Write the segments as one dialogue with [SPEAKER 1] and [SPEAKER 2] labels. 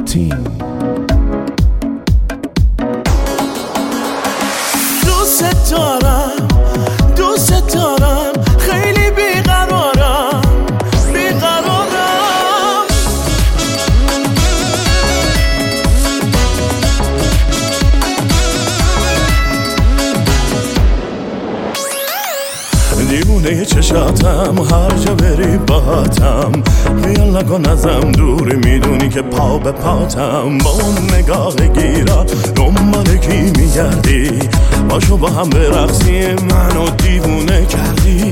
[SPEAKER 1] متین.
[SPEAKER 2] دوست دارم دوست دارم خیلی بیقرارم بیقرارم.
[SPEAKER 1] دیوونه چشاتم هر جا بری باهاتم، خیال نکن ازم دوری میدونی که پا به پاتم. با اون نگاه گیرا دنبال کی میگردی؟ باشو با هم برقصیم، منو دیوونه کردی.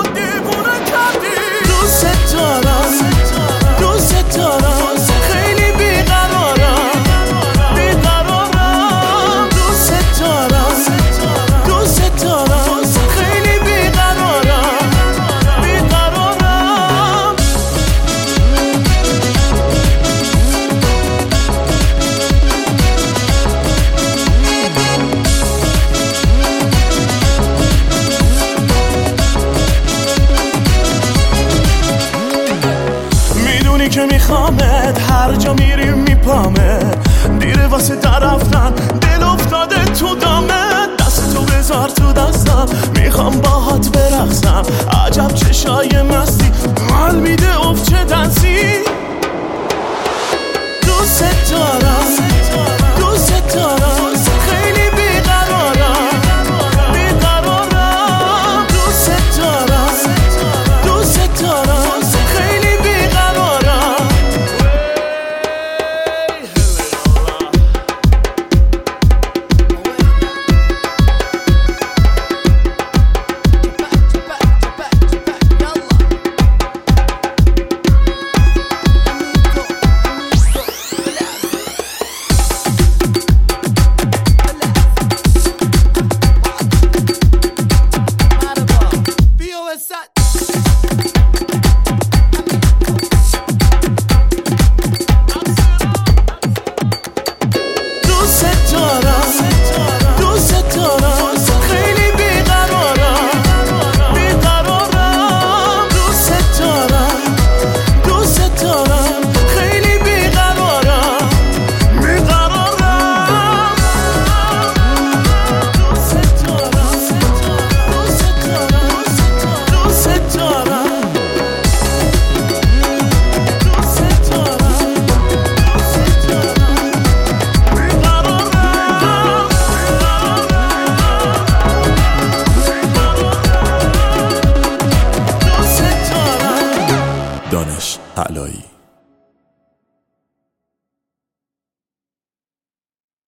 [SPEAKER 2] دوست دارم دوست دارم خیلی بیقرارم بیقرارم. دوست دارم دوست دارم خیلی بیقرارم بیقرارم.
[SPEAKER 1] میدونی که میخوامت، هر جا میریم میپامت. دیره واسه در رفتن، دل افتاده تو دامت. دستتو بذار تو دستم، میخوام باهات برقصم. عجب چشای مستی، حال میده افچه دنسی.
[SPEAKER 2] دوست دارم دوست دارم خیلی بیقرارم بیقرارم. دوست دارم دوست دارم خیلی بیقرارم. دوست دارم دوست دارم خیلی بیقرارم بیقرارم. دوست دارم دوست دارم خیلی بیقرارم بیقرارم. دوست دارم دوست دارم دوست دارم دوست دارم.
[SPEAKER 1] دانش علایی.